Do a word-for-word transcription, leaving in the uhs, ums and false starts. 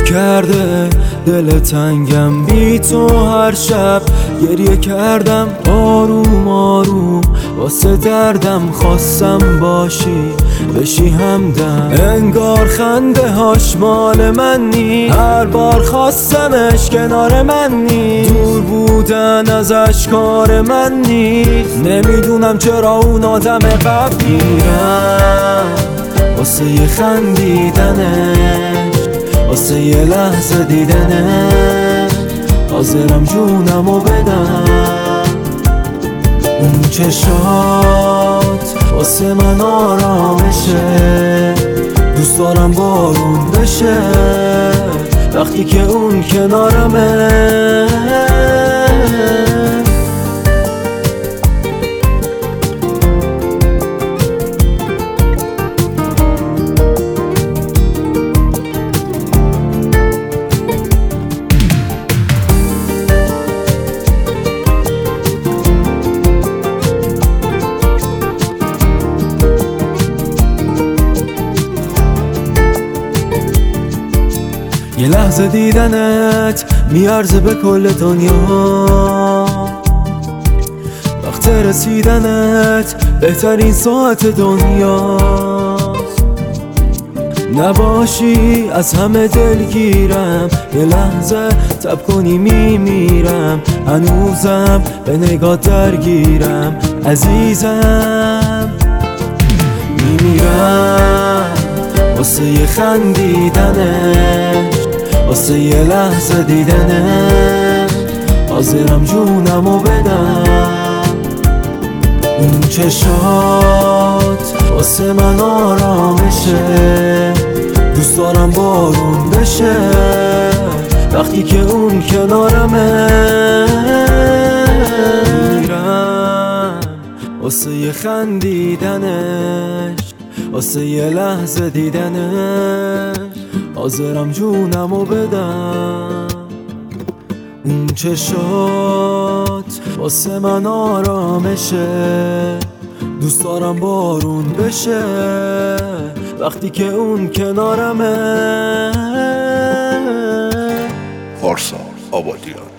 کرده دل تنگم بی تو. هر شب گریه کردم آروم آروم واسه دردم، خواستم باشی بشی همدم. انگار خنده هاش مال من نی، هر بار خواستمش کنار من نی. دور بودن ازش کار من نیست، نمیدونم چرا اون آدم قبلیرم. واسه یه خندیدنش، واسه یه لحظه دیدنش، حاضرم جونمو بدم. اون چشات واسه من آرامشه، دوست دارم بارون بشه وقتی که اون کنارمه. یه لحظه دیدنت میارزه به کل دنیا، وقت رسیدنت بهترین ساعت دنیاست. نباشی از همه دلگیرم، یه لحظه تب کنی میمیرم. هنوزم به نگاه درگیرم عزیزم، میمیرم واسه یه خندیدنش، واسه یه لحظه دیدنش، حاضرم جونمو بدم. اون چشات واسه من آرامشه، دوست دارم بارون بشه وقتی که اون کنارمه. میرم واسه یه خندیدنش، واسه یه لحظه دیدنش، حاضرم جونمو بدم. اون چشات واسه من آرامشه، دوست دارم بارون بشه وقتی که اون کنارمه. پارسا آبادیان.